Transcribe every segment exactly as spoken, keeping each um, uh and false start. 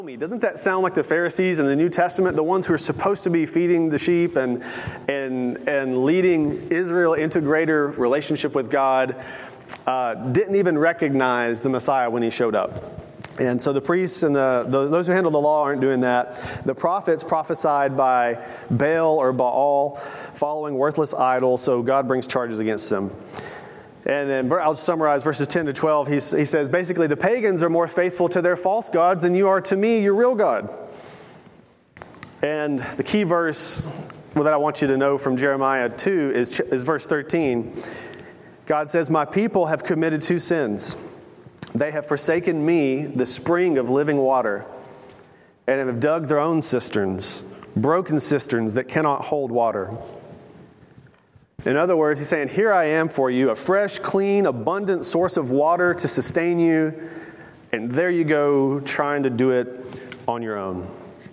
Doesn't that sound like the Pharisees in the New Testament, the ones who are supposed to be feeding the sheep and and and leading Israel into greater relationship with God, uh, didn't even recognize the Messiah when he showed up. And so the priests and the, the those who handle the law aren't doing that. The prophets prophesied by Baal or Baal, following worthless idols, so God brings charges against them. And then I'll summarize verses ten to twelve. He, he says, basically, the pagans are more faithful to their false gods than you are to me, your real God. And the key verse well, that I want you to know from Jeremiah two is, is verse thirteen. God says, my people have committed two sins. They have forsaken me, the spring of living water, and have dug their own cisterns, broken cisterns that cannot hold water. In other words, he's saying, here I am for you, a fresh, clean, abundant source of water to sustain you, and there you go, trying to do it on your own.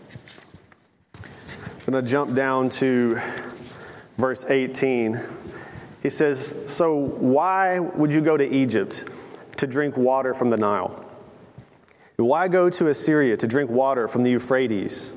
I'm going to jump down to verse eighteen. He says, so why would you go to Egypt to drink water from the Nile? Why go to Assyria to drink water from the Euphrates?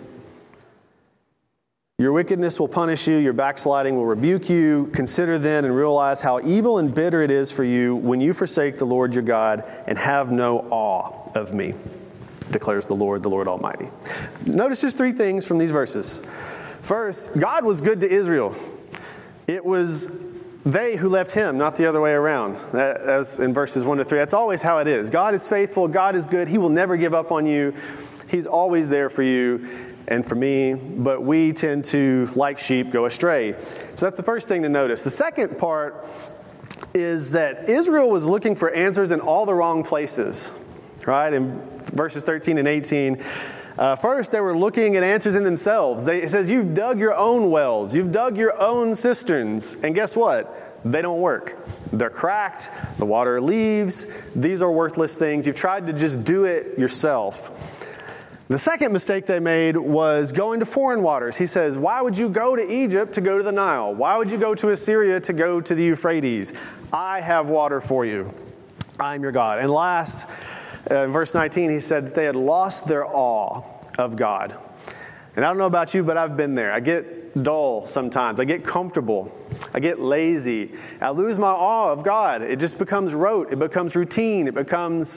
Your wickedness will punish you, your backsliding will rebuke you. Consider then and realize how evil and bitter it is for you when you forsake the Lord your God and have no awe of me, declares the Lord, the Lord Almighty. Notice just three things from these verses. First, God was good to Israel. It was they who left him, not the other way around, as in verses one to three. That's always how it is. God is faithful. God is good. He will never give up on you. He's always there for you and for me, but we tend to, like sheep, go astray. So that's the first thing to notice. The second part is that Israel was looking for answers in all the wrong places, right? In verses thirteen and eighteen, uh, first they were looking at answers in themselves. They, it says, you've dug your own wells, you've dug your own cisterns, and guess what? They don't work. They're cracked, the water leaves, these are worthless things. You've tried to just do it yourself. The second mistake they made was going to foreign waters. He says, why would you go to Egypt to go to the Nile? Why would you go to Assyria to go to the Euphrates? I have water for you. I'm your God. And last, uh, in verse nineteen, he said that they had lost their awe of God. And I don't know about you, but I've been there. I get dull sometimes. I get comfortable. I get lazy. I lose my awe of God. It just becomes rote. It becomes routine. It becomes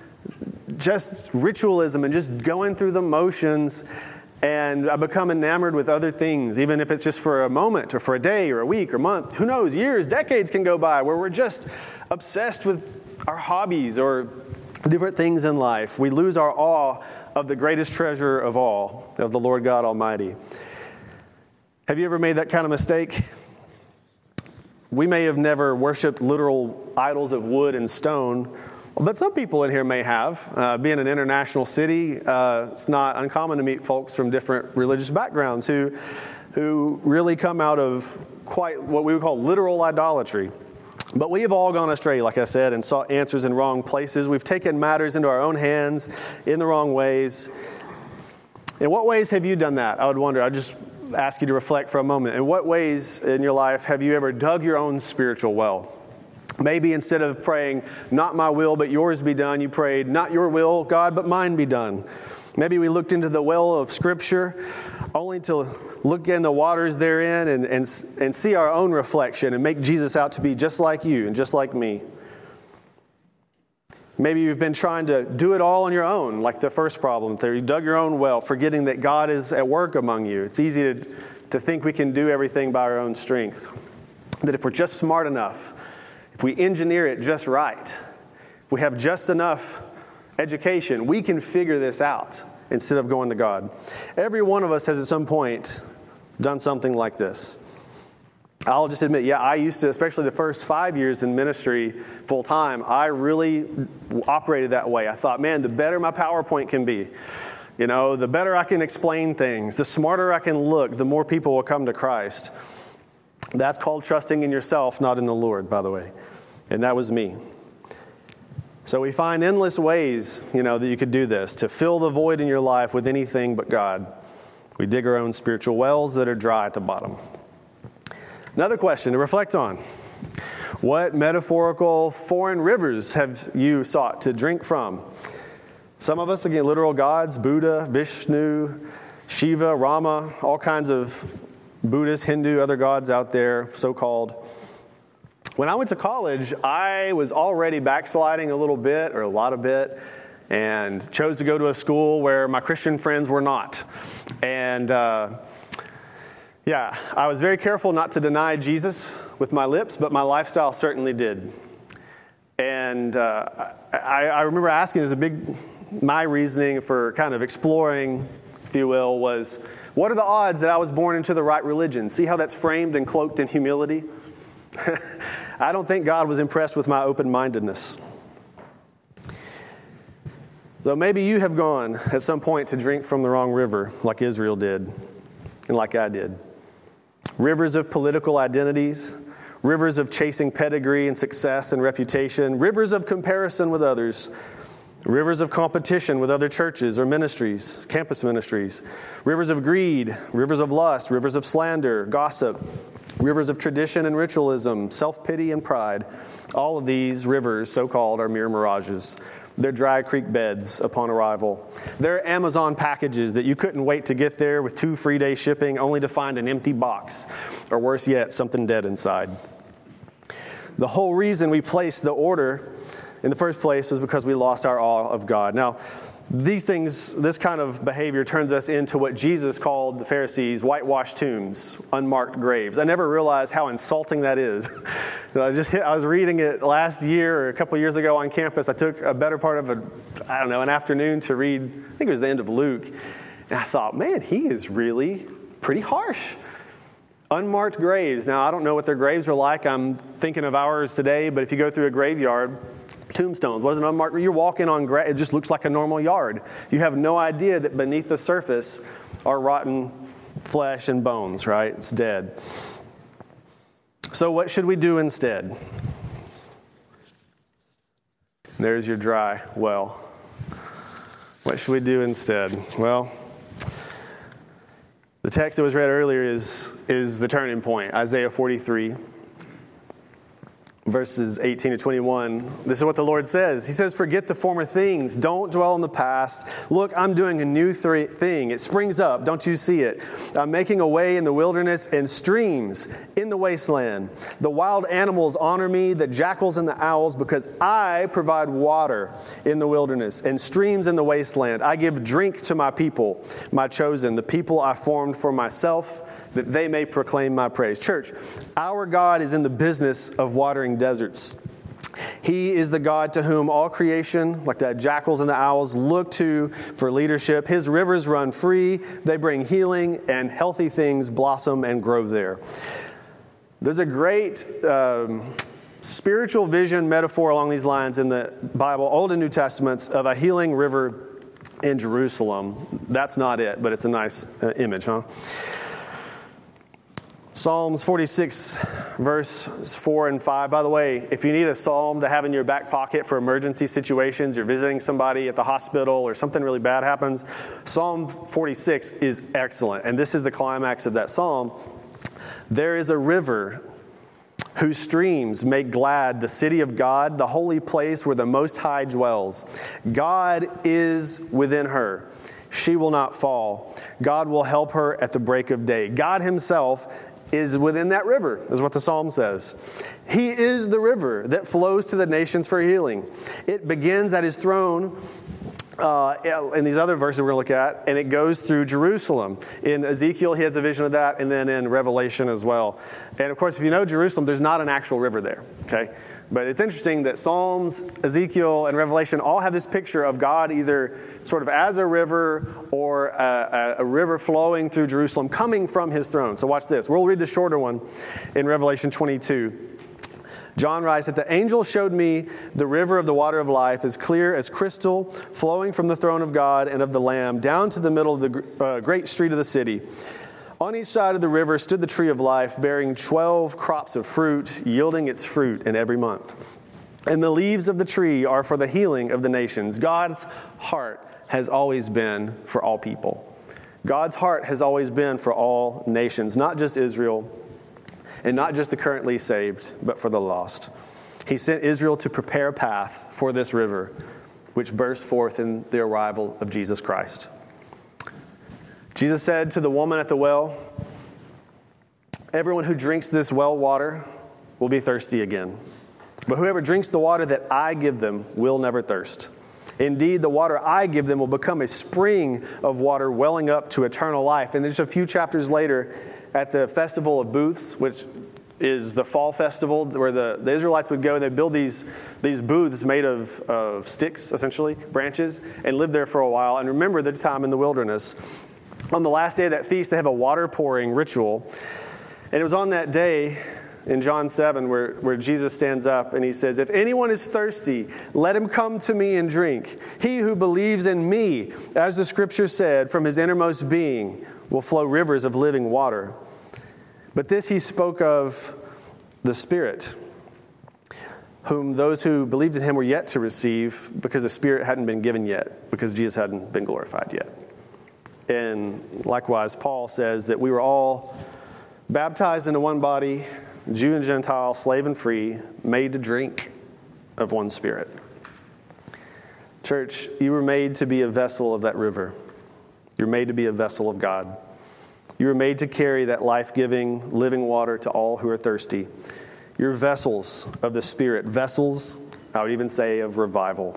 just ritualism and just going through the motions, and I become enamored with other things, even if it's just for a moment or for a day or a week or month. Who knows? Years, decades can go by where we're just obsessed with our hobbies or different things in life. We lose our awe of the greatest treasure of all, of the Lord God Almighty. Have you ever made that kind of mistake? We may have never worshipped literal idols of wood and stone, but some people in here may have. Uh, being an international city, uh, it's not uncommon to meet folks from different religious backgrounds who, who really come out of quite what we would call literal idolatry. But we have all gone astray, like I said, and sought answers in wrong places. We've taken matters into our own hands in the wrong ways. In what ways have you done that? I would wonder. I'd just ask you to reflect for a moment. In what ways in your life have you ever dug your own spiritual well? Maybe instead of praying, not my will, but yours be done, you prayed, not your will, God, but mine be done. Maybe we looked into the well of Scripture only to look in the waters therein and, and, and see our own reflection and make Jesus out to be just like you and just like me. Maybe you've been trying to do it all on your own, like the first problem there. You dug your own well, forgetting that God is at work among you. It's easy to, to think we can do everything by our own strength. That if we're just smart enough, if we engineer it just right, if we have just enough education, we can figure this out instead of going to God. Every one of us has at some point done something like this. I'll just admit, yeah, I used to, especially the first five years in ministry full time, I really operated that way. I thought, man, the better my PowerPoint can be, you know, the better I can explain things, the smarter I can look, the more people will come to Christ. That's called trusting in yourself, not in the Lord, by the way. And that was me. So we find endless ways, you know, that you could do this, to fill the void in your life with anything but God. We dig our own spiritual wells that are dry at the bottom. Another question to reflect on. What metaphorical foreign rivers have you sought to drink from? Some of us, again, literal gods, Buddha, Vishnu, Shiva, Rama, all kinds of Buddhist, Hindu, other gods out there, so-called. When I went to college, I was already backsliding a little bit, or a lot of bit, and chose to go to a school where my Christian friends were not. And uh, yeah, I was very careful not to deny Jesus with my lips, but my lifestyle certainly did. And uh, I, I remember asking, there's a big, my reasoning for kind of exploring, if you will, was, what are the odds that I was born into the right religion? See how that's framed and cloaked in humility? I don't think God was impressed with my open-mindedness. So maybe you have gone at some point to drink from the wrong river, like Israel did, and like I did. Rivers of political identities, rivers of chasing pedigree and success and reputation, rivers of comparison with others, rivers of competition with other churches or ministries, campus ministries, rivers of greed, rivers of lust, rivers of slander, gossip, rivers of tradition and ritualism, self-pity and pride. All of these rivers, so-called, are mere mirages. They're dry creek beds upon arrival. They're Amazon packages that you couldn't wait to get there with two free day shipping only to find an empty box, or worse yet, something dead inside. The whole reason we placed the order in the first place was because we lost our awe of God. Now, these things, this kind of behavior turns us into what Jesus called the Pharisees whitewashed tombs, unmarked graves. I never realized how insulting that is. I just hit, I was reading it last year or a couple of years ago on campus. I took a better part of a, I don't know, an afternoon to read, I think it was the end of Luke. And I thought, man, he is really pretty harsh. Unmarked graves. Now, I don't know what their graves are like. I'm thinking of ours today, but if you go through a graveyard, tombstones, what is an unmarked? You're walking on grass. It just looks like a normal yard. You have no idea that beneath the surface are rotten flesh and bones, right? It's dead. So what should we do instead? There's your dry well. What should we do instead? Well, the text that was read earlier is, is the turning point, Isaiah forty-three. Verses eighteen to twenty-one, this is what the Lord says. He says, forget the former things. Don't dwell on the past. Look, I'm doing a new th- thing. It springs up. Don't you see it? I'm making a way in the wilderness and streams in the wasteland. The wild animals honor me, the jackals and the owls, because I provide water in the wilderness and streams in the wasteland. I give drink to my people, my chosen, the people I formed for myself, that they may proclaim my praise. Church, our God is in the business of watering deserts. He is the God to whom all creation, like the jackals and the owls, look to for leadership. His rivers run free. They bring healing, and healthy things blossom and grow there. There's a great um, spiritual vision metaphor along these lines in the Bible, Old and New Testaments, of a healing river in Jerusalem. That's not it, but it's a nice uh, image, huh? Psalms forty-six, verse four and five. By the way, if you need a psalm to have in your back pocket for emergency situations, you're visiting somebody at the hospital or something really bad happens, Psalm forty-six is excellent. And this is the climax of that psalm. There is a river whose streams make glad the city of God, the holy place where the Most High dwells. God is within her. She will not fall. God will help her at the break of day. God himself is within that river, is what the psalm says. He is the river that flows to the nations for healing. It begins at his throne uh, in these other verses we're going to look at, and it goes through Jerusalem. In Ezekiel, he has a vision of that, and then in Revelation as well. And of course, if you know Jerusalem, there's not an actual river there, okay? But it's interesting that Psalms, Ezekiel, and Revelation all have this picture of God either sort of as a river or a, a, a river flowing through Jerusalem coming from his throne. So watch this. We'll read the shorter one in Revelation twenty-two. John writes that the angel showed me the river of the water of life, as clear as crystal, flowing from the throne of God and of the Lamb down to the middle of the uh, great street of the city. On each side of the river stood the tree of life, bearing twelve crops of fruit, yielding its fruit in every month. And the leaves of the tree are for the healing of the nations. God's heart has always been for all people. God's heart has always been for all nations, not just Israel, and not just the currently saved, but for the lost. He sent Israel to prepare a path for this river, which burst forth in the arrival of Jesus Christ. Jesus said to the woman at the well, "Everyone who drinks this well water will be thirsty again. But whoever drinks the water that I give them will never thirst. Indeed, the water I give them will become a spring of water welling up to eternal life." And there's a few chapters later at the Festival of Booths, which is the fall festival where the, the Israelites would go and they'd build these, these booths made of, of sticks, essentially, branches, and live there for a while and remember the time in the wilderness. On the last day of that feast, they have a water pouring ritual. And it was on that day in John seven where, where Jesus stands up and he says, "If anyone is thirsty, let him come to me and drink. He who believes in me, as the scripture said, from his innermost being will flow rivers of living water." But this he spoke of the Spirit, whom those who believed in him were yet to receive because the Spirit hadn't been given yet, because Jesus hadn't been glorified yet. And likewise, Paul says that we were all baptized into one body, Jew and Gentile, slave and free, made to drink of one Spirit. Church, you were made to be a vessel of that river. You're made to be a vessel of God. You were made to carry that life-giving, living water to all who are thirsty. You're vessels of the Spirit, vessels, I would even say, of revival.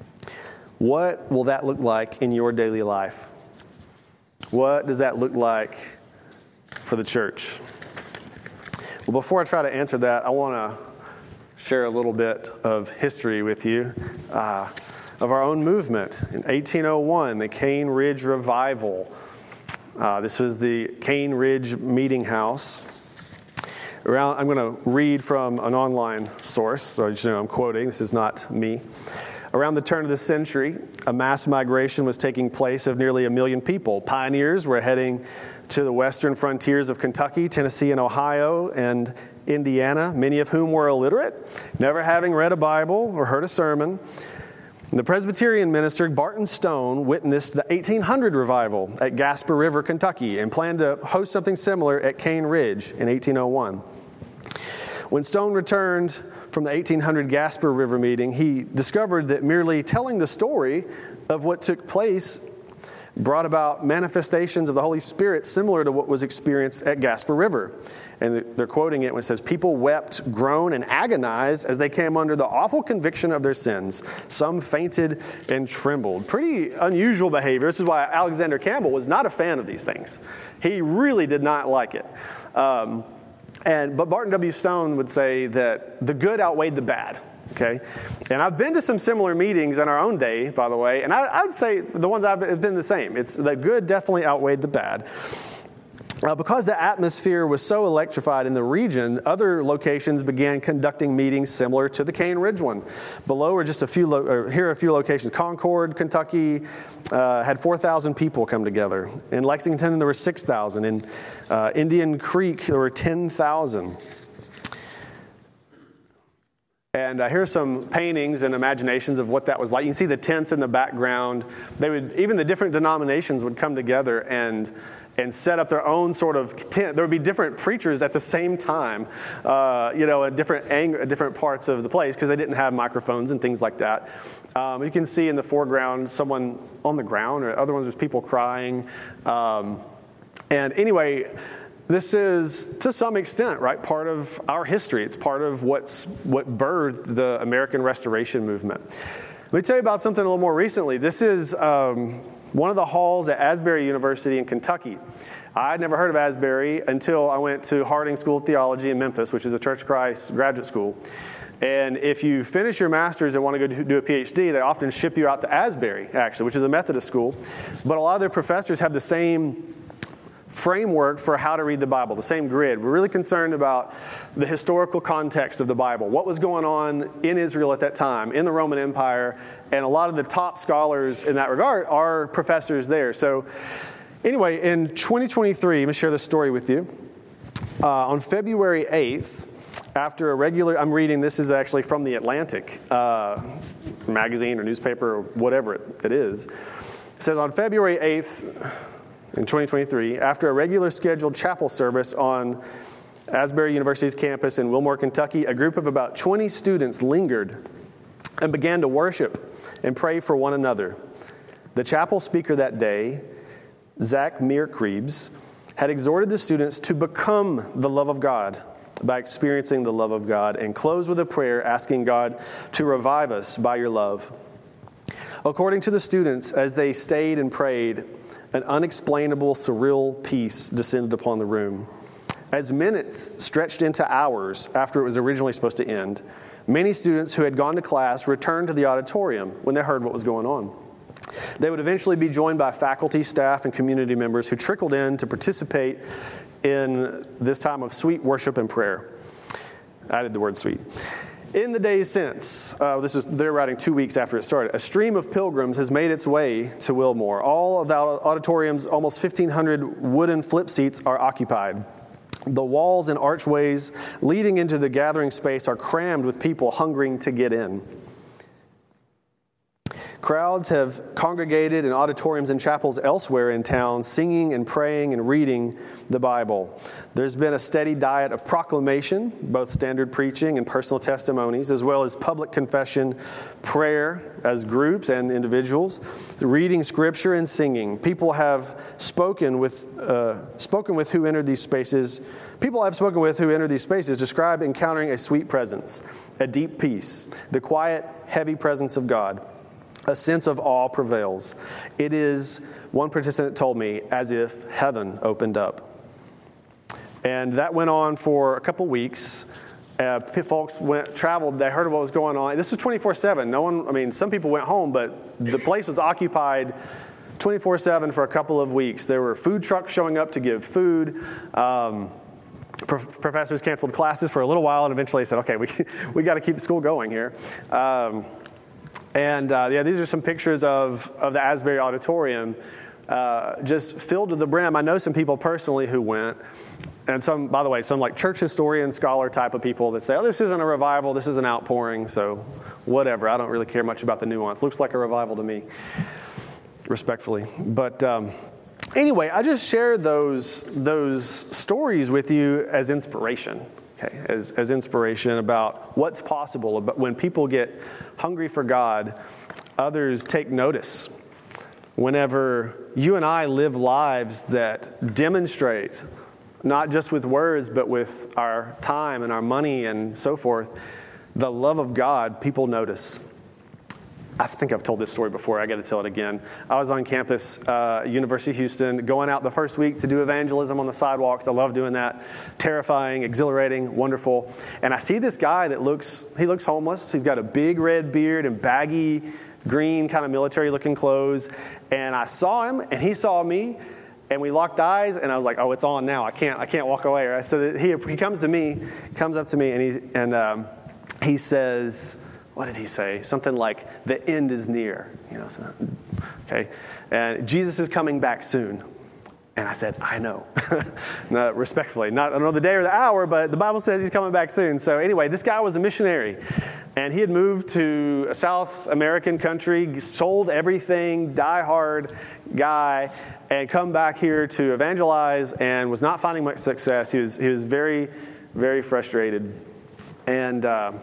What will that look like in your daily life? What does that look like for the church? Well, before I try to answer that, I want to share a little bit of history with you uh, of our own movement. In eighteen oh one, the Cane Ridge Revival. Uh, this was the Cane Ridge Meeting House. Around, I'm going to read from an online source, so you know I'm quoting. This is not me. Around the turn of the century, a mass migration was taking place of nearly a million people. Pioneers were heading to the western frontiers of Kentucky, Tennessee, and Ohio, and Indiana, many of whom were illiterate, never having read a Bible or heard a sermon. And the Presbyterian minister Barton Stone witnessed the eighteen hundred revival at Gasper River, Kentucky, and planned to host something similar at Cane Ridge in eighteen oh one. When Stone returned from the eighteen hundred Gasper River meeting, he discovered that merely telling the story of what took place brought about manifestations of the Holy Spirit similar to what was experienced at Gasper River. And they're quoting it when it says, "People wept, groaned, and agonized as they came under the awful conviction of their sins. Some fainted and trembled." Pretty unusual behavior. This is why Alexander Campbell was not a fan of these things. He really did not like it. Um, and But Barton W. Stone would say that the good outweighed the bad. Okay, and I've been to some similar meetings in our own day, by the way, and I, I would say the ones I've been, have been the same. It's the good definitely outweighed the bad. Uh, because the atmosphere was so electrified in the region, other locations began conducting meetings similar to the Cane Ridge one. Below are just a few, lo- or here are a few locations. Concord, Kentucky, uh, had four thousand people come together. In Lexington, there were six thousand. In uh, Indian Creek, there were ten thousand. And uh, here's some paintings and imaginations of what that was like. You can see the tents in the background. They would, even the different denominations would come together and and set up their own sort of tent. There would be different preachers at the same time, uh, you know, at different ang- different parts of the place because they didn't have microphones and things like that. Um, you can see in the foreground someone on the ground, or other ones there's people crying. Um, and anyway, this is, to some extent, right, part of our history. It's part of what's what birthed the American Restoration movement. Let me tell you about something a little more recently. This is um, one of the halls at Asbury University in Kentucky. I'd never heard of Asbury until I went to Harding School of Theology in Memphis, which is a Church of Christ graduate school. And if you finish your master's and want to go do a P H D, they often ship you out to Asbury, actually, which is a Methodist school. But a lot of their professors have the same framework for how to read the Bible, the same grid. We're really concerned about the historical context of the Bible, what was going on in Israel at that time, in the Roman Empire, and a lot of the top scholars in that regard are professors there. So anyway, in twenty twenty-three, let me share this story with you. Uh, on February eighth, after a regular, I'm reading, this is actually from The Atlantic uh, magazine or newspaper or whatever it, it is. It says on February eighth, in twenty twenty-three, after a regular scheduled chapel service on Asbury University's campus in Wilmore, Kentucky, a group of about twenty students lingered and began to worship and pray for one another. The chapel speaker that day, Zach Meerkrebs, had exhorted the students to become the love of God by experiencing the love of God, and closed with a prayer asking God to revive us by your love. According to the students, as they stayed and prayed, an unexplainable, surreal peace descended upon the room. As minutes stretched into hours after it was originally supposed to end, many students who had gone to class returned to the auditorium when they heard what was going on. They would eventually be joined by faculty, staff, and community members who trickled in to participate in this time of sweet worship and prayer. I added the word sweet. In the days since, uh, this was they're writing two weeks after it started, a stream of pilgrims has made its way to Wilmore. All of the auditorium's almost fifteen hundred wooden flip seats are occupied. The walls and archways leading into the gathering space are crammed with people hungering to get in. Crowds have congregated in auditoriums and chapels elsewhere in town, singing and praying and reading the Bible. There's been a steady diet of proclamation, both standard preaching and personal testimonies, as well as public confession, prayer as groups and individuals, reading scripture and singing. People have spoken with uh, spoken with who entered these spaces. People I've spoken with who entered these spaces describe encountering a sweet presence, a deep peace, the quiet, heavy presence of God. A sense of awe prevails. It is, one participant told me, as if heaven opened up. And that went on for a couple weeks. Uh, folks went, traveled, they heard what was going on. This was twenty-four seven. No one, I mean, some people went home, but the place was occupied twenty-four seven for a couple of weeks. There were food trucks showing up to give food. Um, pro- professors canceled classes for a little while and eventually said, okay, we, we got to keep school going here. Um, And uh, yeah, these are some pictures of, of the Asbury Auditorium, uh, just filled to the brim. I know some people personally who went, and some, by the way, some like church historian, scholar type of people that say, oh, this isn't a revival, this is an outpouring, so whatever. I don't really care much about the nuance. Looks like a revival to me, respectfully. But um, anyway, I just share those those stories with you as inspiration. Okay, as, as inspiration about what's possible. About when people get hungry for God, others take notice. Whenever you and I live lives that demonstrate, not just with words, but with our time and our money and so forth, the love of God, people notice. I think I've told this story before. I got to tell it again. I was on campus, uh, University of Houston, going out the first week to do evangelism on the sidewalks. I love doing that. Terrifying, exhilarating, wonderful. And I see this guy that looks, he looks homeless. He's got a big red beard and baggy green kind of military-looking clothes. And I saw him, and he saw me, and we locked eyes. And I was like, "Oh, it's on now. I can't, I can't walk away." Right? So he he comes to me, comes up to me, and he and um, he says, what did he say? Something like, the end is near. You know, so, okay. And Jesus is coming back soon. And I said, I know. No, respectfully. Not, I don't know the day or the hour, but the Bible says he's coming back soon. So anyway, this guy was a missionary. And he had moved to a South American country, sold everything, die-hard guy, and come back here to evangelize and was not finding much success. He was, he was very, very frustrated. And... Uh,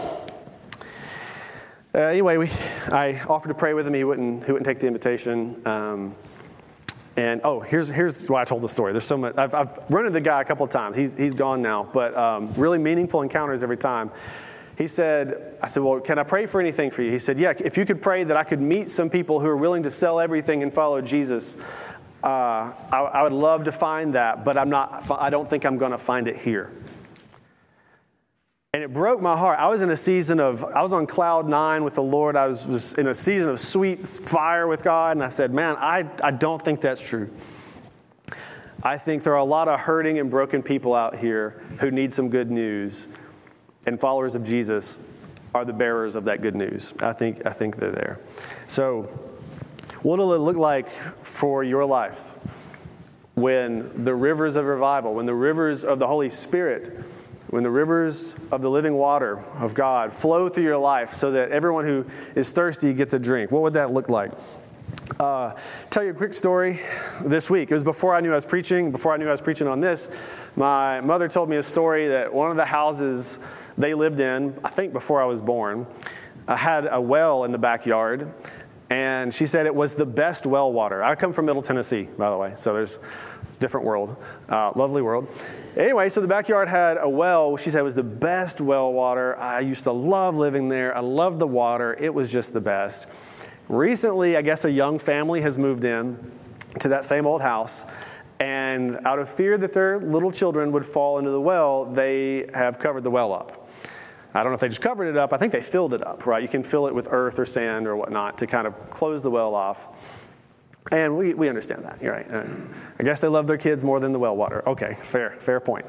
Uh, anyway, we, I offered to pray with him. He wouldn't. He wouldn't take the invitation. Um, and oh, here's here's why I told the story. There's so much. I've, I've run into the guy a couple of times. He's he's gone now, but um, really meaningful encounters every time. He said, I said, well, can I pray for anything for you? He said, yeah. If you could pray that I could meet some people who are willing to sell everything and follow Jesus, uh, I, I would love to find that. But I'm not. I don't think I'm going to find it here. And it broke my heart. I was in a season of, I was on cloud nine with the Lord. I was, was in a season of sweet fire with God. And I said, man, I, I don't think that's true. I think there are a lot of hurting and broken people out here who need some good news. And followers of Jesus are the bearers of that good news. I think, I think they're there. So what will it look like for your life when the rivers of revival, when the rivers of the Holy Spirit, when the rivers of the living water of God flow through your life so that everyone who is thirsty gets a drink? What would that look like? Uh, tell you a quick story this week. It was before I knew I was preaching. Before I knew I was preaching on this, my mother told me a story that one of the houses they lived in, I think before I was born, uh, had a well in the backyard, and she said it was the best well water. I come from Middle Tennessee, by the way, so there's it's a different world, uh, lovely world. Anyway, so the backyard had a well. She said it was the best well water. I used to love living there. I loved the water. It was just the best. Recently, I guess a young family has moved in to that same old house, and out of fear that their little children would fall into the well, they have covered the well up. I don't know if they just covered it up. I think they filled it up, right? You can fill it with earth or sand or whatnot to kind of close the well off. And we, we understand that, you're right. Uh, I guess they love their kids more than the well water. Okay, fair, fair point.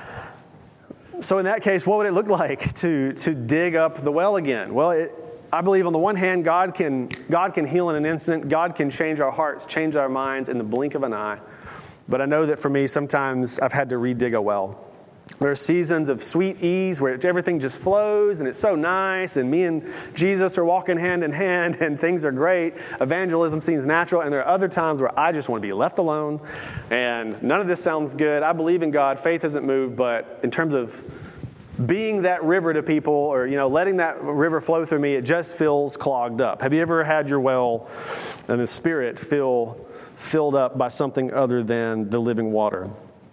So in that case, what would it look like to, to dig up the well again? Well, it, I believe on the one hand, God can, God can heal in an instant. God can change our hearts, change our minds in the blink of an eye. But I know that for me, sometimes I've had to re-dig a well. There are seasons of sweet ease where everything just flows and it's so nice, and me and Jesus are walking hand in hand and things are great. Evangelism seems natural, and there are other times where I just want to be left alone and none of this sounds good. I believe in God. Faith hasn't moved, but in terms of being that river to people, or, you know, letting that river flow through me, it just feels clogged up. Have you ever had your well and the Spirit feel filled up by something other than the living water?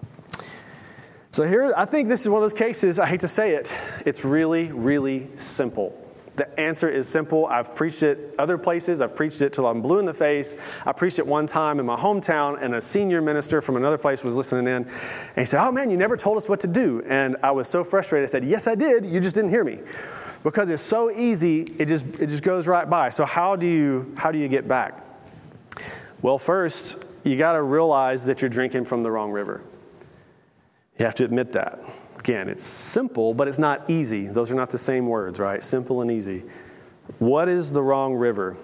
So here, I think this is one of those cases, I hate to say it, it's really, really simple. The answer is simple. I've preached it other places. I've preached it till I'm blue in the face. I preached it one time in my hometown, and a senior minister from another place was listening in, and he said, "Oh man, you never told us what to do." And I was so frustrated. I said, "Yes, I did. You just didn't hear me." Because it's so easy, it just it just goes right by. So how do you how do you get back? Well, first, you got to realize that you're drinking from the wrong river. You have to admit that. Again, it's simple, but it's not easy. Those are not the same words, right? Simple and easy. What is the wrong river?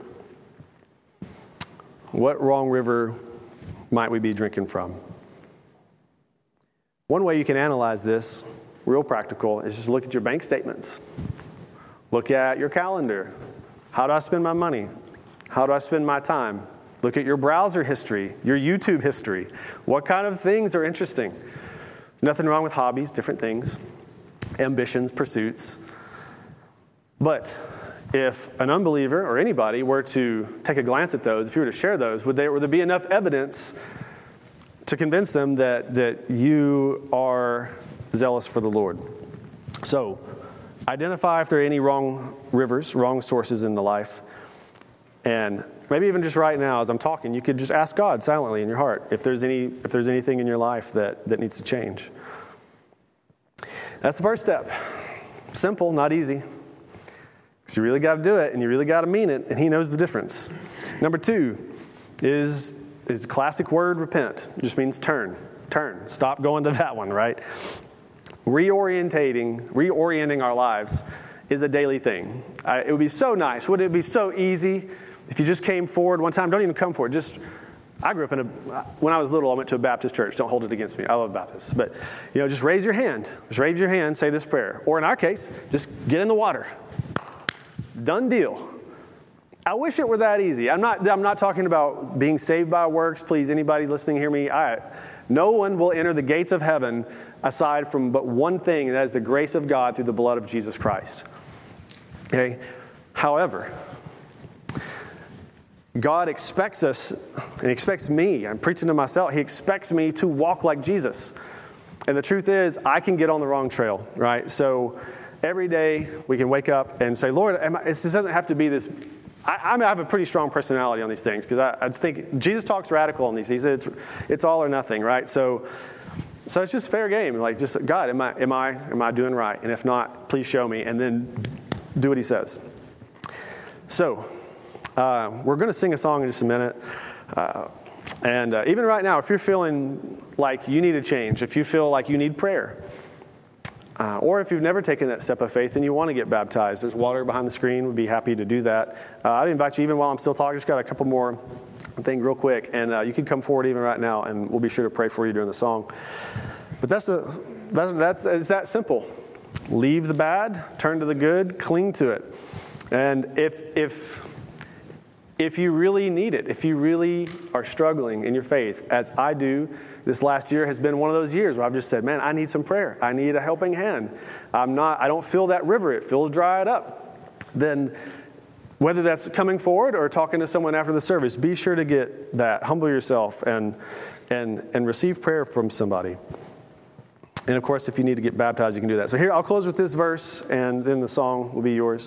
What wrong river might we be drinking from? One way you can analyze this, real practical, is just look at your bank statements. Look at your calendar. How do I spend my money? How do I spend my time? Look at your browser history, your YouTube history. What kind of things are interesting? Nothing wrong with hobbies, different things, ambitions, pursuits. But if an unbeliever or anybody were to take a glance at those, if you were to share those, would, they, would there be enough evidence to convince them that, that you are zealous for the Lord? So, identify if there are any wrong rivers, wrong sources in the life. And maybe even just right now as I'm talking, you could just ask God silently in your heart if there's any if there's anything in your life that, that needs to change. That's the first step. Simple, not easy. Because you really got to do it, and you really got to mean it, and He knows the difference. Number two is is the classic word, repent. It just means turn. Turn. Stop going to that one, right? Reorientating, reorienting our lives is a daily thing. Uh, it would be so nice. Wouldn't it be so easy if you just came forward one time? Don't even come forward. Just, I grew up in a, when I was little, I went to a Baptist church. Don't hold it against me. I love Baptists. But, you know, just raise your hand. Just raise your hand, say this prayer. Or in our case, just get in the water. Done deal. I wish it were that easy. I'm not, I'm not talking about being saved by works. Please, anybody listening, hear me. I, no one will enter the gates of heaven aside from but one thing, and that is the grace of God through the blood of Jesus Christ. Okay? However, God expects us, and He expects me, I'm preaching to myself, He expects me to walk like Jesus. And the truth is, I can get on the wrong trail, right? So every day we can wake up and say, Lord, am I, this doesn't have to be this. I, I, mean, I have a pretty strong personality on these things because I, I just think Jesus talks radical on these. He says it's, it's all or nothing, right? So so it's just fair game. Like, just, God, am I, am I, am I doing right? And if not, please show me, and then do what He says. So, uh, we're going to sing a song in just a minute. Uh, and uh, even right now, if you're feeling like you need a change, if you feel like you need prayer, uh, or if you've never taken that step of faith and you want to get baptized, there's water behind the screen. We'd be happy to do that. Uh, I'd invite you, even while I'm still talking, just got a couple more things real quick. And uh, you can come forward even right now, and we'll be sure to pray for you during the song. But that's, a, that's, that's it's that simple. Leave the bad, turn to the good, cling to it. And if if if you really need it, if you really are struggling in your faith, as I do, this last year has been one of those years where I've just said, man, I need some prayer. I need a helping hand. I'm not, I don't feel that river. It feels dried up. then whether that's coming forward or talking to someone after the service, be sure to get that. Humble yourself and and and receive prayer from somebody. And of course, if you need to get baptized, you can do that. So here, I'll close with this verse, and then the song will be yours.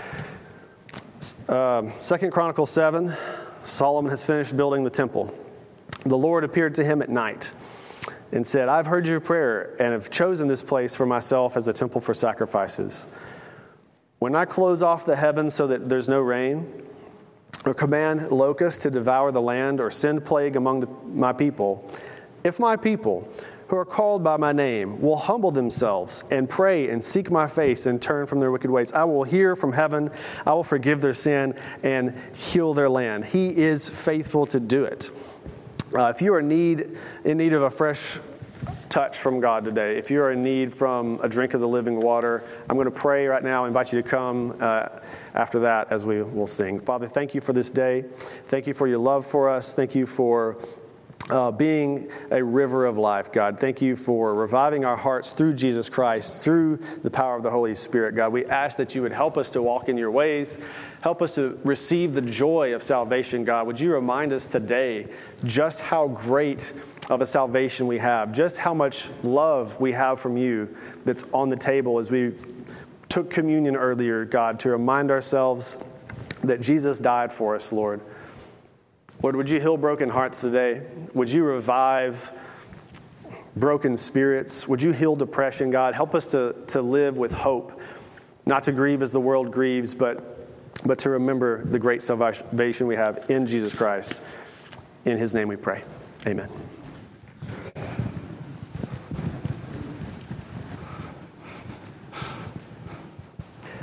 Um, Second Chronicles seven, Solomon has finished building the temple. The Lord appeared to him at night and said, I've heard your prayer and have chosen this place for myself as a temple for sacrifices. When I close off the heavens so that there's no rain, or command locusts to devour the land, or send plague among the, my people, if my people, who are called by my name, will humble themselves and pray and seek my face and turn from their wicked ways, I will hear from heaven, I will forgive their sin and heal their land. He is faithful to do it. Uh, if you are need, in need of a fresh touch from God today, if you're in need from a drink of the living water, I'm going to pray right now. I invite you to come uh, after that as we will sing. Father, thank you for this day. Thank you for your love for us. Thank you for uh, being a river of life, God. Thank you for reviving our hearts through Jesus Christ, through the power of the Holy Spirit, God. We ask that you would help us to walk in your ways. Help us to receive the joy of salvation, God. Would you remind us today just how great of a salvation we have, just how much love we have from you that's on the table as we took communion earlier, God, to remind ourselves that Jesus died for us, Lord. Lord, would you heal broken hearts today? Would you revive broken spirits? Would you heal depression, God? Help us to, to live with hope, not to grieve as the world grieves, but but to remember the great salvation we have in Jesus Christ. In his name we pray. Amen.